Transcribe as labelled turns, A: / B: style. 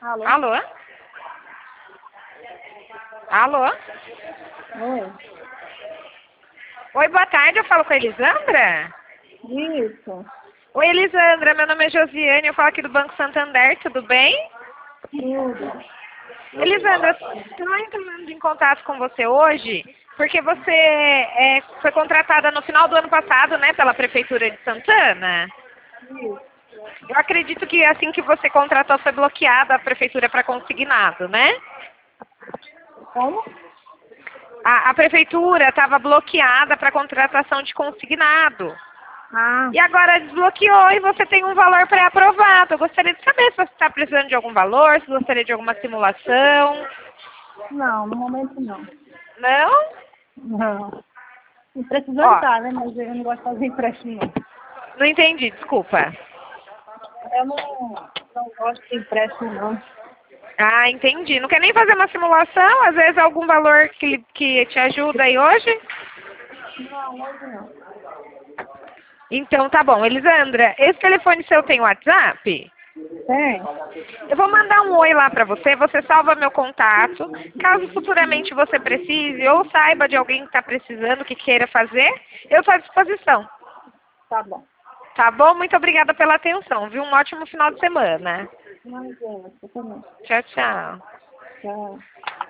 A: Alô?
B: Alô? Alô?
A: Oi.
B: Oi, boa tarde, eu falo com a Elisandra?
A: Isso.
B: Oi, Elisandra, meu nome é Josiane, eu falo aqui do Banco Santander, tudo bem?
A: Tudo.
B: Elisandra, estou entrando em contato com você hoje porque você foi contratada no final do ano passado, né, pela Prefeitura de Santana.
A: Isso.
B: Eu acredito que assim que você contratou foi bloqueada a Prefeitura para consignado, né?
A: Como?
B: A Prefeitura estava bloqueada para contratação de consignado.
A: Ah,
B: E agora desbloqueou e você tem um valor pré-aprovado. Eu gostaria de saber se você está precisando de algum valor, se gostaria de alguma simulação.
A: não, no momento não.
B: Não?
A: Não. E precisando
B: Ó,
A: tá, né? Mas eu não gosto de fazer empréstimo, não.
B: não entendi, desculpa.
A: Eu não gosto de empréstimo, não.
B: Ah, entendi. Não quer nem fazer uma simulação? Às vezes algum valor que te ajuda aí hoje?
A: Não, hoje não.
B: Então tá bom. Elisandra, esse telefone seu tem WhatsApp?
A: Tem?
B: Eu vou mandar um oi lá pra você, você salva meu contato. Caso futuramente você precise ou saiba de alguém que está precisando, que queira fazer, eu estou à disposição.
A: Tá bom.
B: Tá bom? Muito obrigada pela atenção, viu? Um ótimo final de semana.
A: Mas é, você também.
B: Tchau, tchau.
A: Tchau.